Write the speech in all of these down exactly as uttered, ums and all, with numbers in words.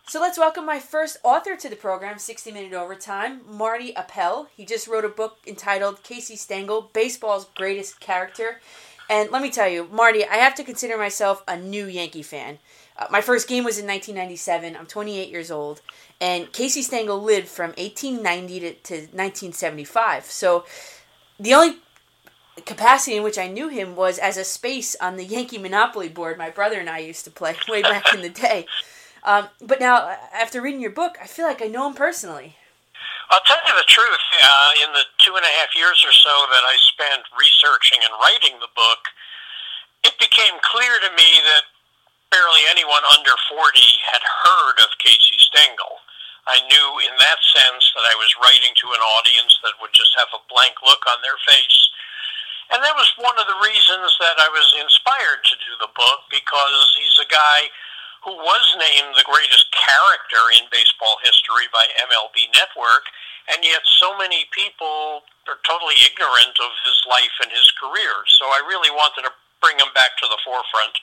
So let's welcome my first author to the program, sixty minute Overtime, Marty Appel. He just wrote a book entitled Casey Stengel, Baseball's Greatest Character. And let me tell you, Marty, I have to consider myself a new Yankee fan. Uh, my first game was in nineteen ninety-seven. I'm twenty-eight years old. And Casey Stengel lived from eighteen ninety to, to nineteen seventy-five. So the only capacity in which I knew him was as a space on the Yankee Monopoly board my brother and I used to play way back in the day. Um, but now, after reading your book, I feel like I know him personally. I'll tell you the truth. Uh, in the two and a half years or so that I spent researching and writing the book, it became clear to me that barely anyone under forty had heard of Casey Stengel. I knew in that sense that I was writing to an audience that would just have a blank look on their face. And that was one of the reasons that I was inspired to do the book, because he's a guy who was named the greatest character in baseball history by M L B Network, and yet so many people are totally ignorant of his life and his career. So I really wanted to bring him back to the forefront.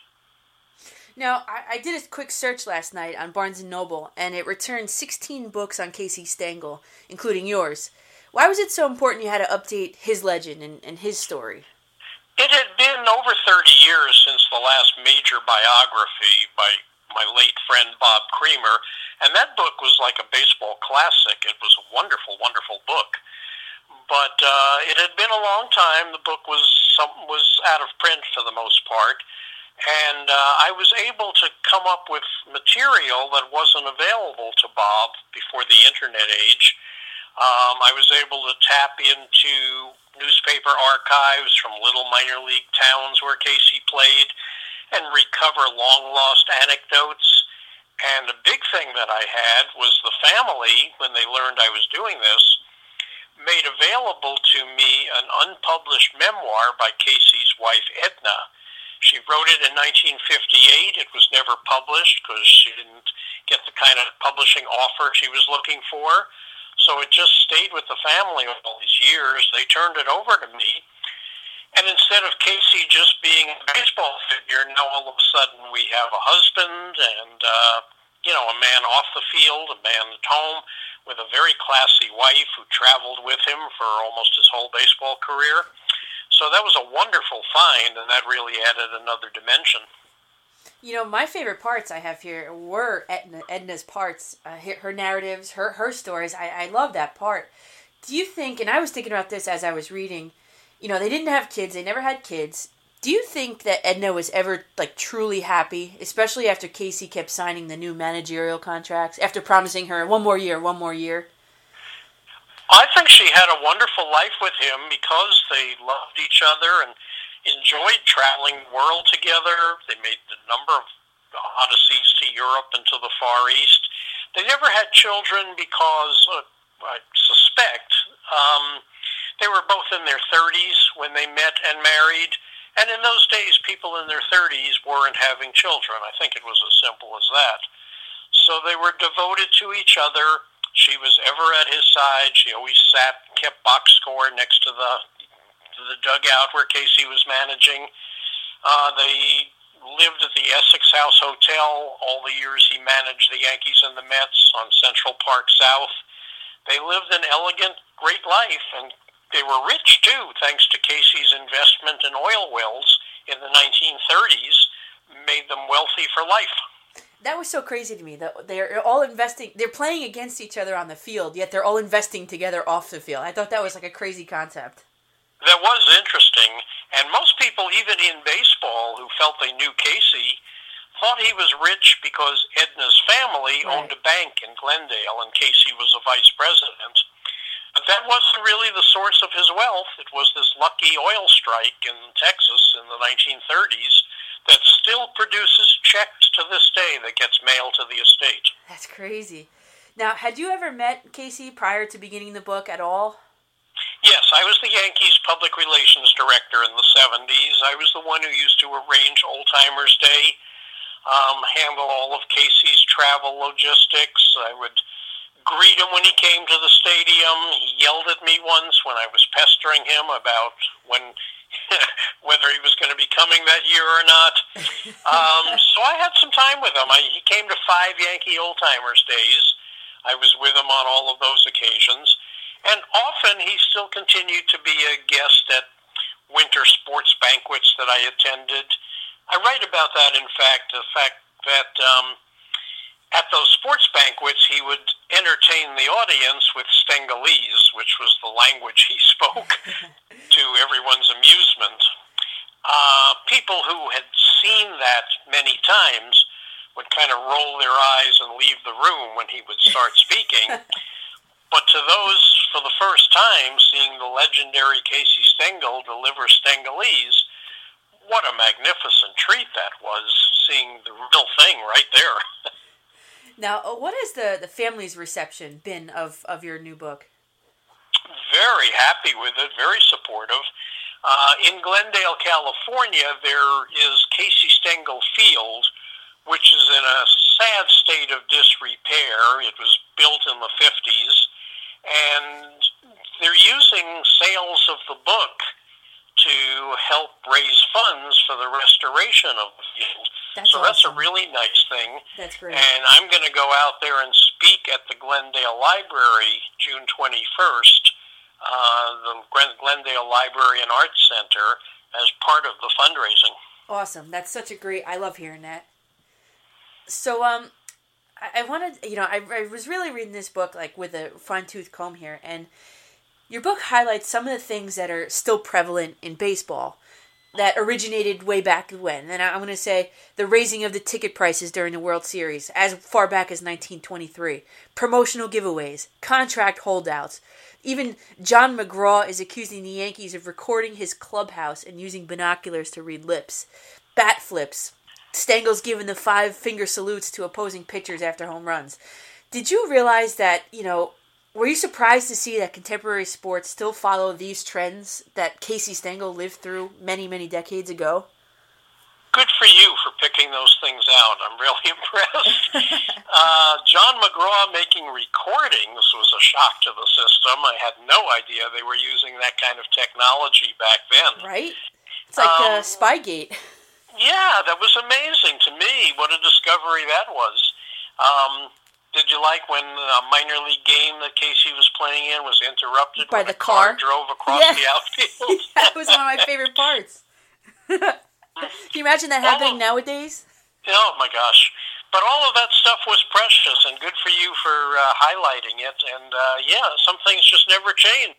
Now, I, I did a quick search last night on Barnes and Noble, and it returned sixteen books on Casey Stengel, including yours. Why was it so important you had to update his legend and, and his story? It had been over thirty years since the last major biography by my late friend Bob Creamer, and that book was like a baseball classic. It was a wonderful, wonderful book. But uh, it had been a long time. The book was some, was out of print for the most part, and uh, I was able to come up with material that wasn't available to Bob before the internet age. Um, I was able to tap into newspaper archives from little minor league towns where Casey played and recover long-lost anecdotes. And the big thing that I had was the family, when they learned I was doing this, made available to me an unpublished memoir by Casey's wife, Edna. She wrote it in nineteen fifty-eight. It was never published because she didn't get the kind of publishing offer she was looking for. So it just stayed with the family all these years. They turned it over to me. And instead of Casey just being a baseball figure, now all of a sudden we have a husband and, uh, you know, a man off the field, a man at home with a very classy wife who traveled with him for almost his whole baseball career. So that was a wonderful find, and that really added another dimension. You know, my favorite parts I have here were Edna, Edna's parts, uh, her narratives, her, her stories. I, I love that part. Do you think, and I was thinking about this as I was reading, you know, they didn't have kids. They never had kids. Do you think that Edna was ever, like, truly happy, especially after Casey kept signing the new managerial contracts, after promising her one more year, one more year? I think she had a wonderful life with him because they loved each other and enjoyed traveling the world together. They made a number of odysseys to Europe and to the Far East. They never had children because, uh, I suspect, um... they were both in their thirties when they met and married, and in those days, people in their thirties weren't having children. I think it was as simple as that. So they were devoted to each other. She was ever at his side. She always sat, kept box score next to the to the dugout where Casey was managing. Uh, they lived at the Essex House Hotel all the years he managed the Yankees and the Mets on Central Park South. They lived an elegant, great life, and they were rich, too, thanks to Casey's investment in oil wells in the nineteen thirties, made them wealthy for life. That was so crazy to me. They're all investing, they're playing against each other on the field, yet they're all investing together off the field. I thought that was like a crazy concept. That was interesting, and most people, even in baseball, who felt they knew Casey, thought he was rich because Edna's family Right. owned a bank in Glendale, and Casey was a vice president. But that wasn't really the source of his wealth. It was this lucky oil strike in Texas in the nineteen thirties that still produces checks to this day that gets mailed to the estate. That's crazy. Now, had you ever met Casey prior to beginning the book at all? Yes, I was the Yankees public relations director in the seventies. I was the one who used to arrange Old Timers Day, um, handle all of Casey's travel logistics. I would greet him when he came to the stadium. He yelled at me once when I was pestering him about when whether he was going to be coming that year or not. Um, so I had some time with him. I, he came to five Yankee Old Timers days. I was with him on all of those occasions. And often he still continued to be a guest at winter sports banquets that I attended. I write about that, in fact, the fact that um, at those sports banquets he would entertain the audience with Stengalese, which was the language he spoke to everyone's amusement. Uh, people who had seen that many times would kind of roll their eyes and leave the room when he would start speaking. But to those, for the first time, seeing the legendary Casey Stengel deliver Stengalese, what a magnificent treat that was, seeing the real thing right there. Now, what has the, the family's reception been of, of your new book? Very happy with it, very supportive. Uh, in Glendale, California, there is Casey Stengel Field, which is in a sad state of disrepair. It was built in the fifties, and they're using sales of the book to help raise funds for the restoration of the field. That's so awesome. That's a really nice thing. That's great. And I'm going to go out there and speak at the Glendale Library June twenty-first. Uh, the Glendale Library and Arts Center as part of the fundraising. Awesome. That's such a great, I love hearing that. So, um, I, I wanted, you know, I, I was really reading this book, like, with a fine-tooth comb here, and your book highlights some of the things that are still prevalent in baseball that originated way back when. And I'm going to say the raising of the ticket prices during the World Series, as far back as nineteen twenty-three, promotional giveaways, contract holdouts. Even John McGraw is accusing the Yankees of recording his clubhouse and using binoculars to read lips. Bat flips. Stengel's giving the five-finger salutes to opposing pitchers after home runs. Did you realize that, you know, were you surprised to see that contemporary sports still follow these trends that Casey Stengel lived through many, many decades ago? Good for you for picking those things out. I'm really impressed. uh, John McGraw making recordings was a shock to the system. I had no idea they were using that kind of technology back then. Right? It's like um, uh, Spygate. Yeah, that was amazing to me. What a discovery that was. Um, did you like when a minor league game that Casey was playing in was interrupted by when the a car? car drove across yeah. the outfield? That was one of my favorite parts. Can you imagine that happening all, nowadays? Oh, my gosh. But all of that stuff was precious, and good for you for uh, highlighting it. And, uh, yeah, some things just never change.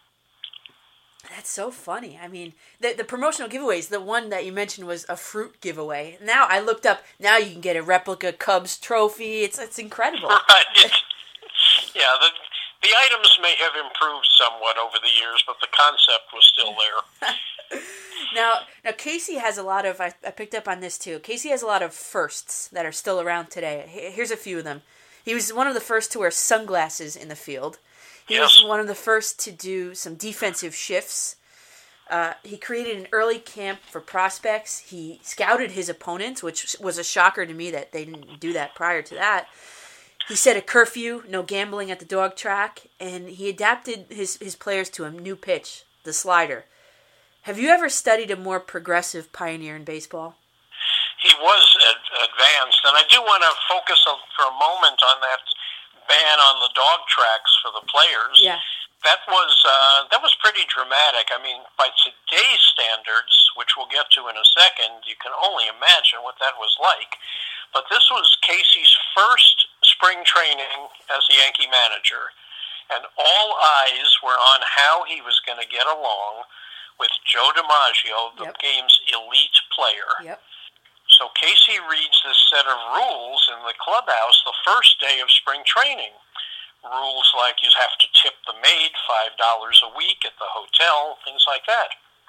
That's so funny. I mean, the the promotional giveaways, the one that you mentioned was a fruit giveaway. Now, I looked up, now you can get a replica Cubs trophy. It's it's incredible. Right. Yeah, the, the items may have improved somewhat over the years, but the concept was still there. Now, now Casey has a lot of, I, I picked up on this too, Casey has a lot of firsts that are still around today. Here's a few of them. He was one of the first to wear sunglasses in the field. He yes. was one of the first to do some defensive shifts. Uh, he created an early camp for prospects. He scouted his opponents, which was a shocker to me that they didn't do that prior to that. He set a curfew, no gambling at the dog track, and he adapted his, his players to a new pitch, the slider. Have you ever studied a more progressive pioneer in baseball? He was ad- advanced, and I do want to focus a, for a moment on that ban on the dog tracks for the players. Yeah. That was uh, that was pretty dramatic. I mean, by today's standards, which we'll get to in a second, you can only imagine what that was like. But this was Casey's first spring training as a Yankee manager, and all eyes were on how he was going to get along with Joe DiMaggio, the yep. game's elite player. Yep. So Casey reads this set of rules in the clubhouse the first day of spring training. Rules like you have to tip the maid five dollars a week at the hotel, things like that.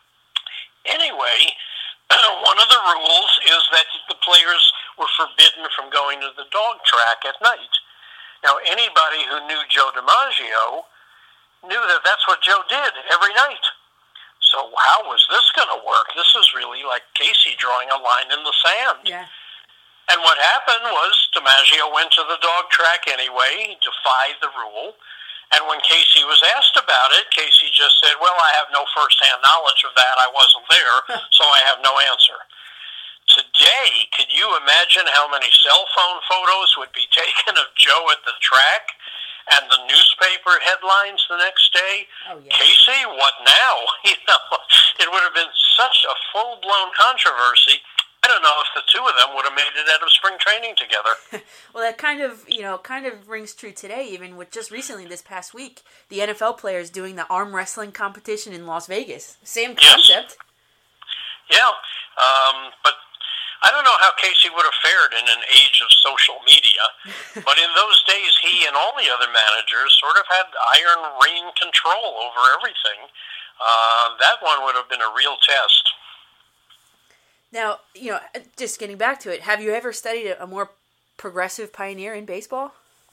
Anyway, one of the rules is that the players were forbidden from going to the dog track at night. Now, anybody who knew Joe DiMaggio knew that that's what Joe did every night. So how was this going to work? This is really like Casey drawing a line in the sand. Yeah. And what happened was DiMaggio went to the dog track anyway, defied the rule. And when Casey was asked about it, Casey just said, well, I have no first-hand knowledge of that. I wasn't there, so I have no answer. Today, today, could you imagine how many cell phone photos would be taken of Joe at the track and the newspaper headlines the next day? Oh, yeah. Casey, what now? You know, it would have been such a full-blown controversy. I don't know if the two of them would have made it out of spring training together. Well, that kind of, you know, kind of rings true today, even with just recently this past week, the N F L players doing the arm wrestling competition in Las Vegas. Same concept. Yes. Yeah, um, but I don't know how Casey would have fared in an age of social media, but in those days, he and all the other managers sort of had iron reign control over everything. Uh, that one would have been a real test. Now, you know, just getting back to it, have you ever studied a more progressive pioneer in baseball?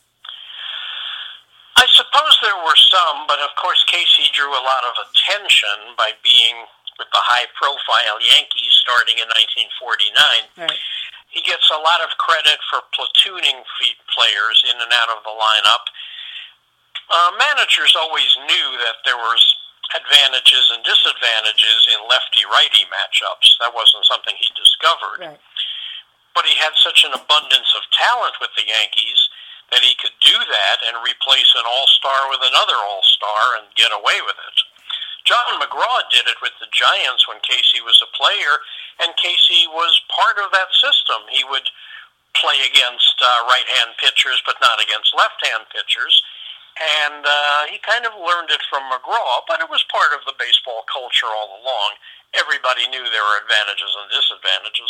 I suppose there were some, but of course Casey drew a lot of attention by being with the high-profile Yankees starting in nineteen forty-nine. Right. He gets a lot of credit for platooning players in and out of the lineup. Uh, managers always knew that there was advantages and disadvantages in lefty-righty matchups. That wasn't something he discovered. Right. But he had such an abundance of talent with the Yankees that he could do that and replace an all-star with another all-star and get away with it. John McGraw did it with the Giants when Casey was a player, and Casey was part of that system. He would play against uh, right-hand pitchers, but not against left-hand pitchers. And uh, he kind of learned it from McGraw, but it was part of the baseball culture all along. Everybody knew there were advantages and disadvantages.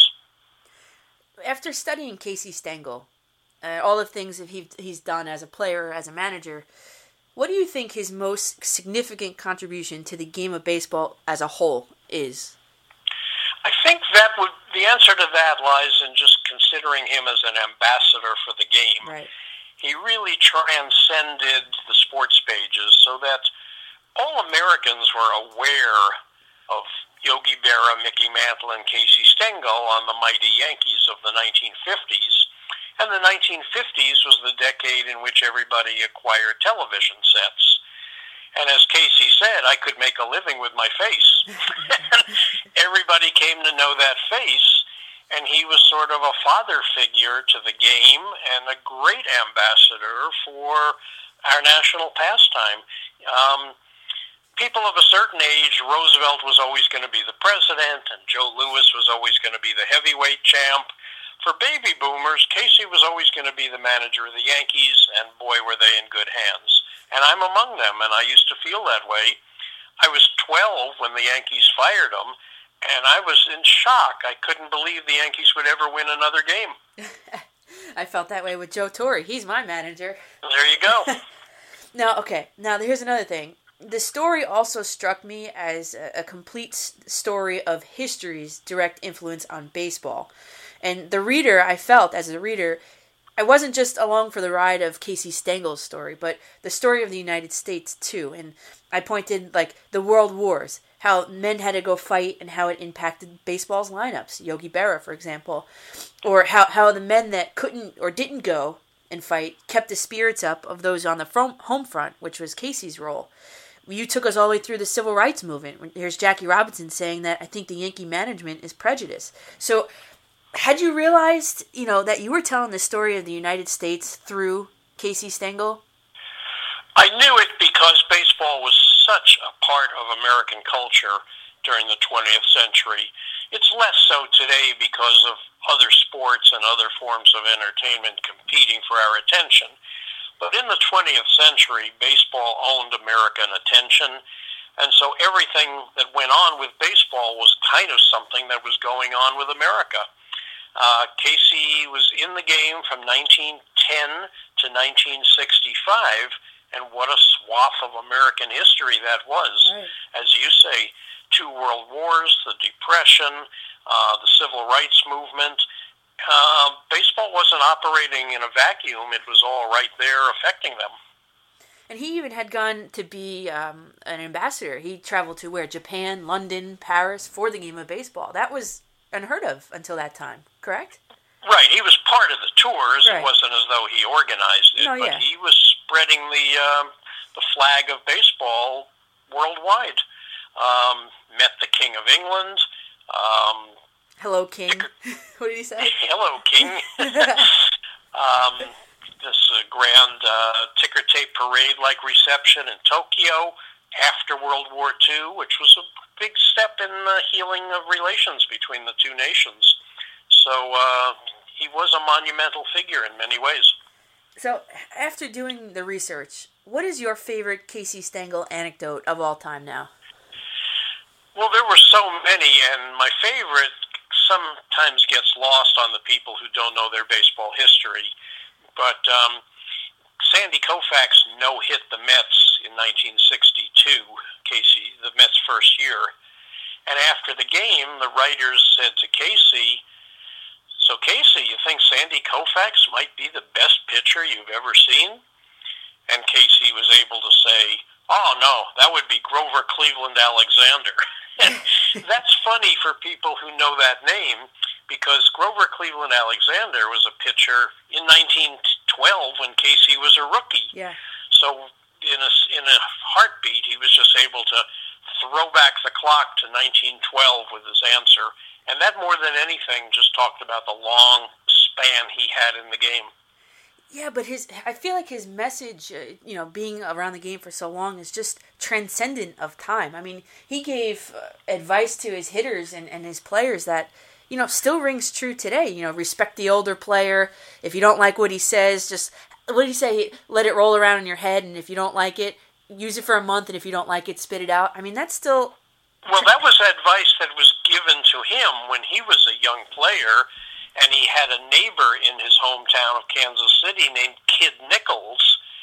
After studying Casey Stengel, uh, all the things that he, he's done as a player, as a manager, what do you think his most significant contribution to the game of baseball as a whole is? I think that would the answer to that lies in just considering him as an ambassador for the game. Right. He really transcended the sports pages so that all Americans were aware of Yogi Berra, Mickey Mantle, and Casey Stengel on the mighty Yankees of the nineteen fifties. And the nineteen fifties was the decade in which everybody acquired television sets. And as Casey said, I could make a living with my face. Everybody came to know that face. And he was sort of a father figure to the game and a great ambassador for our national pastime. Um, people of a certain age, Roosevelt was always going to be the president, and Joe Louis was always going to be the heavyweight champ. For baby boomers, Casey was always going to be the manager of the Yankees, and boy, were they in good hands. And I'm among them, and I used to feel that way. I was twelve when the Yankees fired him, and I was in shock. I couldn't believe the Yankees would ever win another game. I felt that way with Joe Torre. He's my manager. There you go. Now, okay, now here's another thing. The story also struck me as a, a complete story of history's direct influence on baseball. And the reader, I felt, as a reader, I wasn't just along for the ride of Casey Stengel's story, but the story of the United States, too. And I pointed, like, the World Wars, how men had to go fight and how it impacted baseball's lineups. Yogi Berra, for example. Or how, how the men that couldn't or didn't go and fight kept the spirits up of those on the front, home front, which was Casey's role. You took us all the way through the civil rights movement. Here's Jackie Robinson saying that I think the Yankee management is prejudice. So had you realized, you know, that you were telling the story of the United States through Casey Stengel? I knew it because baseball was such a part of American culture during the twentieth century. It's less so today because of other sports and other forms of entertainment competing for our attention. But in the twentieth century, baseball owned American attention, and so everything that went on with baseball was kind of something that was going on with America. Uh, Casey was in the game from nineteen ten to nineteen sixty-five, and what a swath of American history that was. Right. As you say, two world wars, the Depression, uh, the Civil Rights Movement. Uh, baseball wasn't operating in a vacuum. It was all right there affecting them. And he even had gone to be um, an ambassador. He traveled to where? Japan, London, Paris for the game of baseball. That was unheard of until that time, correct? Right. He was part of the tours. Right. It wasn't as though he organized it, No, but yeah. he was spreading the uh, the flag of baseball worldwide. Um, met the King of England. Um, Hello, King. ticker, What did he say? Hello, King. um, this uh, grand uh, ticker tape parade-like reception in Tokyo after World War Two, which was a big step in the healing of relations between the two nations. So uh, he was a monumental figure in many ways. So, after doing the research, what is your favorite Casey Stengel anecdote of all time now? Well, there were so many, and my favorite sometimes gets lost on the people who don't know their baseball history. But um, Sandy Koufax no-hit the Mets in nineteen sixty-two, Casey, the Mets' first year. And after the game, the writers said to Casey, "So, Casey, you think Sandy Koufax might be the best pitcher you've ever seen?" And Casey was able to say, "Oh, no, that would be Grover Cleveland Alexander." That's funny for people who know that name, because Grover Cleveland Alexander was a pitcher in nineteen twelve when Casey was a rookie. Yeah. So in a, in a heartbeat, he was just able to throw back the clock to nineteen twelve with his answer. And that, more than anything, just talked about the long span he had in the game. Yeah, but his I feel like his message, uh, you know, being around the game for so long is just transcendent of time. I mean, he gave uh, advice to his hitters and, and his players that, you know, still rings true today. You know, respect the older player. If you don't like what he says, just, what did he say? Let it roll around in your head, and if you don't like it, use it for a month, and if you don't like it, spit it out. I mean, that's still... Well, that was advice that was given to him when he was a young player, and he had a neighbor in his hometown of Kansas City named Kid Nichols.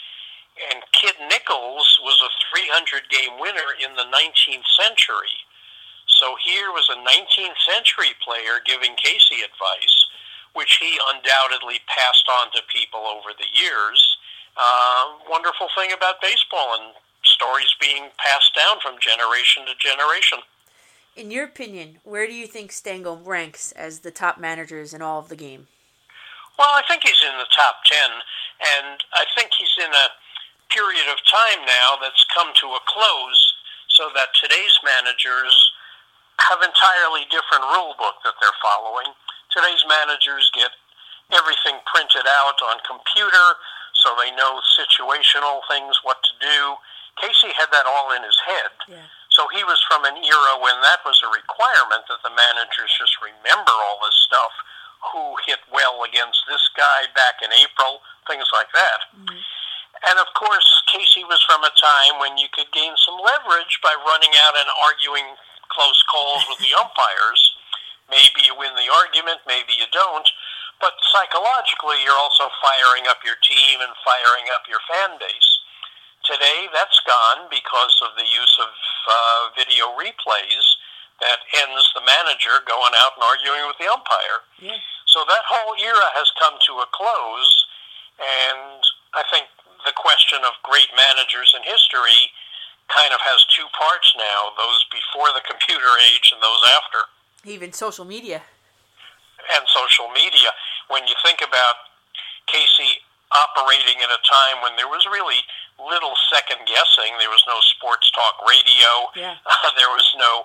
And Kid Nichols was a three hundred game winner in the nineteenth century. So here was a nineteenth century player giving Casey advice, which he undoubtedly passed on to people over the years. Uh, wonderful thing about baseball, and stories being passed down from generation to generation. In your opinion, where do you think Stengel ranks as the top managers in all of the game? Well, I think he's in the top ten, and I think he's in a period of time now that's come to a close, so that today's managers have entirely different rule book that they're following. Today's managers get everything printed out on computer, so they know situational things, what to do. Casey had that all in his head. Yeah. So he was from an era when that was a requirement, that the managers just remember all this stuff, who hit well against this guy back in April, things like that. Mm-hmm. And of course, Casey was from a time when you could gain some leverage by running out and arguing close calls with the umpires. Maybe you win the argument, maybe you don't, but psychologically you're also firing up your team and firing up your fan base. Today, that's gone because of the use of uh, video replays that ends the manager going out and arguing with the umpire. Yeah. So that whole era has come to a close, and I think the question of great managers in history kind of has two parts now, those before the computer age and those after. Even social media. And social media. When you think about Casey operating at a time when there was really little second guessing, there was no sports talk radio, yeah. uh, there was no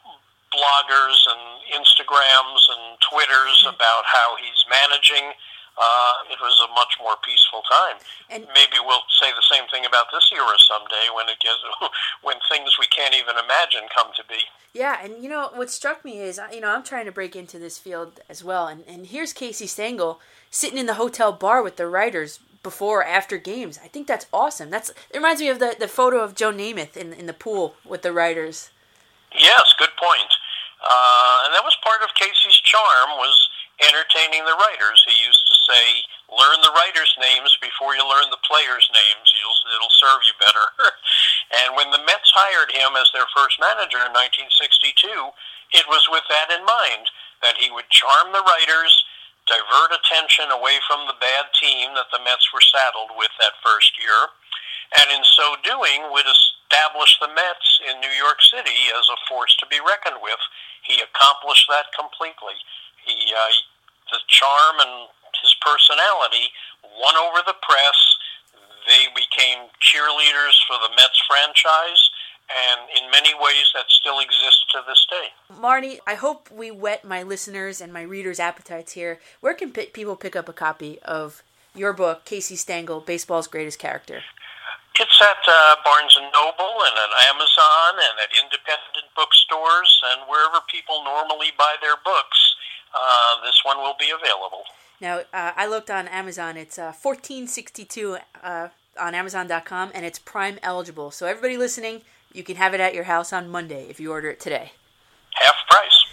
bloggers and Instagrams and Twitters mm-hmm. about how he's managing. Uh, it was a much more peaceful time. And maybe we'll say the same thing about this era someday when it gets when things we can't even imagine come to be. Yeah, and you know what struck me is, you know, I'm trying to break into this field as well, and and here's Casey Stengel sitting in the hotel bar with the writers before or after games. I think that's awesome. That's it reminds me of the, the photo of Joe Namath in in the pool with the writers. Yes, good point. Uh, and that was part of Casey's charm, was entertaining the writers. He used to say, learn the writers' names before you learn the players' names. You'll, it'll serve you better. And when the Mets hired him as their first manager in nineteen sixty-two, it was with that in mind, that he would charm the writers, divert attention away from the bad team that the Mets were saddled with that first year, and in so doing would establish the Mets in New York City as a force to be reckoned with. He accomplished that completely. He, uh, the charm and his personality won over the press. They became cheerleaders for the Mets franchise, and in in many ways that still exists to this day. Marty, I hope we whet my listeners and my readers' appetites here. Where can p- people pick up a copy of your book, Casey Stengel, Baseball's Greatest Character? It's at uh, Barnes and Noble and at Amazon and at independent bookstores and wherever people normally buy their books. Uh, this one will be available. Now, uh, I looked on Amazon. It's uh, fourteen sixty-two uh, on Amazon dot com, and it's Prime eligible. So everybody listening, you can have it at your house on Monday if you order it today. Half price.